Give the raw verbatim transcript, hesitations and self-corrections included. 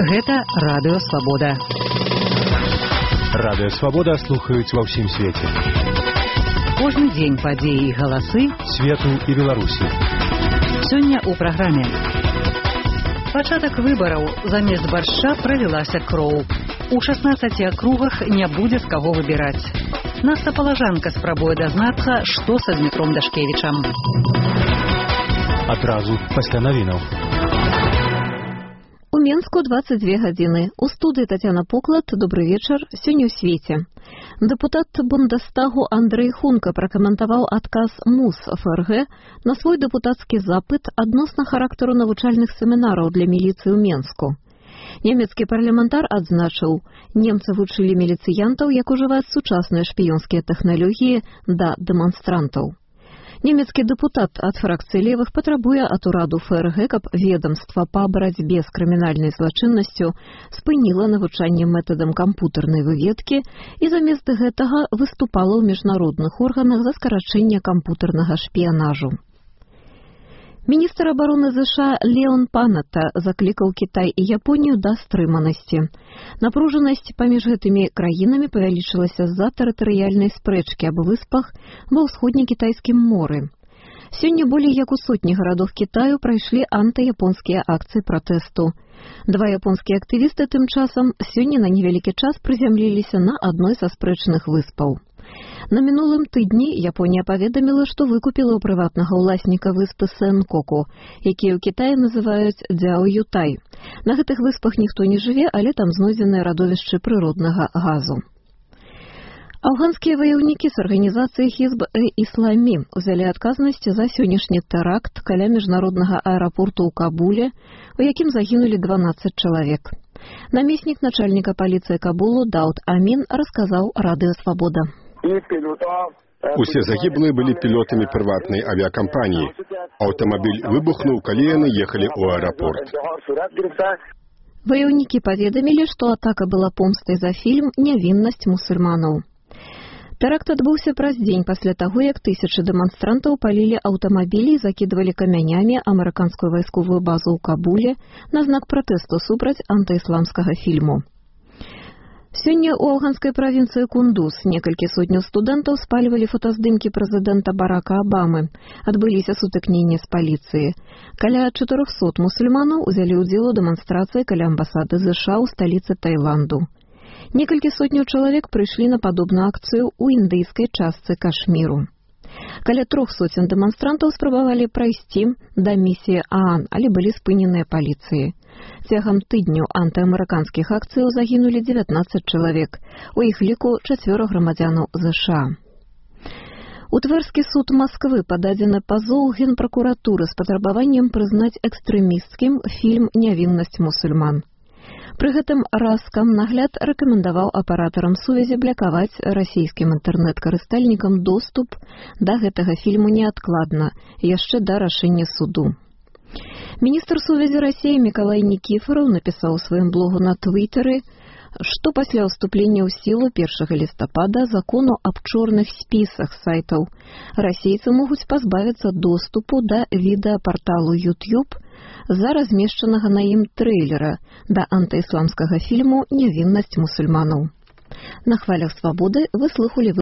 Гэта Радыё Свабода. Радыё Свабода слухаюць ва ўсім свеце. Кожны дзень падзеі і галасы свету і Беларусі. Сёння ў праграме. Пачатак выбараў. Замест баршча пралілася кроў. У шаснаццаці акругах не будзе з каго выбіраць. Наста Палажанка спрабуе дазнацца, што са Дмітром Дашкевічам. Адразу пасля навінаў. У Менску двадцать две гадзіны. У студыі Тацяна Поклад. Добрый вечар. Сёння ў свеце. Дэпутат Бундестагу Андрэй Хунка пракаментаваў адказ МУС ФРГ на свой дэпутацкі запыт адносна характару навучальных семінараў для міліцыі ў Менску. Нямецкі парламентар адзначыў, немцы вучылі міліцыянтаў, як ужываць сучасныя шпіёнскія тэхналогіі да дэманстрантаў. Нямецкі дэпутат ад фракцыі левых патрабуе ад ураду ФРГ, каб ведомства па барацьбе з крымінальнай злачыннасцю спыніла навучанне метадам кампутарнай выведкі і замест гэтага выступала ў міжнародных органах за скарачэнне кампутарнага шпіянажу. Міністр абароны ЗША Леон Панетта заклікаў Кітай і Японію да стрыманасці. Напружанасць паміж гэтымі краінамі павялічылася з-за тэрытарыяльнай спрэчкі аб выспах ва ўсходнекітайскім моры. Сёння болей як у сотні гарадоў Кітаю прайшлі антыяпонскія акцыі пратэсту. Два японскія актывісты тым часам сёння на невялікі час прызямліліся на адной са спрэчных выспаў. На мінулым тыдні Японія паведаміла, што выкупіла ў прыватнага ўласніка выспы Сэнкоку, якія ў Кітаі называюць Дзяо-Ютай. На гэтых выспах ніхто не жыве, але там знойдзеныя радовішчы прыроднага газу. Афганскія ваяўнікі з арганізацыі Хізб-э-Ісламі ўзялі адказнасць за сённяшні тэракт каля міжнароднага аэрапорту ў Кабуле, у якім загінулі дванаццаць чалавек. Намеснік начальніка паліцыі Кабулу Дауд Амін расказаў Радыё Свабода. Усе загіблыя былі пілотамі прыватнай авіакампаніі. Аўтамабіль выбухнуў, калі яны ехалі ў аэрапорт. Ваяўнікі паведамілі, што атака была помстай за фільм «Нявіннасць мусульманаў». Тэракт адбыўся праз дзень пасля таго, як тысячы дэманстрантаў палілі аўтамабілі і закідвалі камянямі амерыканскую вайсковую базу ў Кабуле на знак пратэсту супраць антыісламскага фільму. Сёння ў афганскай правінцыі Кундуз некалькі сотняў студэнтаў спальвалі фотаздымкі прэзідэнта Барака Абамы. Адбыліся сутыкненні з паліцыяй. Каля чатырохсот мусульманаў узялі ўдзел у дэманстрацыі каля амбасады ЗША ў сталіцы Таіланду. Некалькі сотняў чалавек прыйшлі на падобную акцыю ў індыйскай частцы Кашміру. Каля трох соцень дэманстрантаў спрабавалі прайсці да місіі ААН, але былі спыненыя паліцыяй. Цягам тыдню антыамерыканскіх акцыяў загінулі дзевятнаццаць чалавек, у іх ліку чацвёра грамадзянаў ЗША. У Твэрскі суд Масквы пададзены пазоў Генпракуратуры з патрабаваннем прызнаць экстрэмісцкім фільм «Нявіннасць мусульман». Пры гэтым Раскамнагляд рэкамендаваў апаратарам сувязі блакаваць расійскім інтэрнэт-карыстальнікам доступ да гэтага фільму неадкладна, яшчэ да рашэння суду. Міністр сувязі Расіі Мікалай Нікіфараў напісаў у сваім блогу на Твітары, што пасля ўступлення ў сілу першага лістапада закону аб чорных спісах сайтаў расейцы могуць пазбавіцца доступу да відэапарталу YouTube з-за размешчанага на ім трэйлера да антыісламскага фільму «Нявіннасць мусульманаў». На хвалях Свабоды вы слухалі